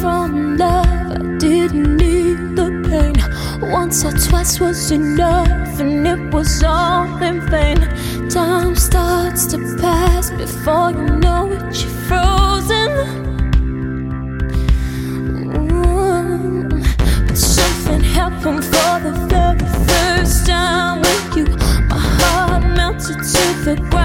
from love. I didn't need the pain. Once or twice was enough, and it was all in vain. Time starts to pass before you know it, you're frozen. But something happened for the very first time with you. My heart melted to the ground.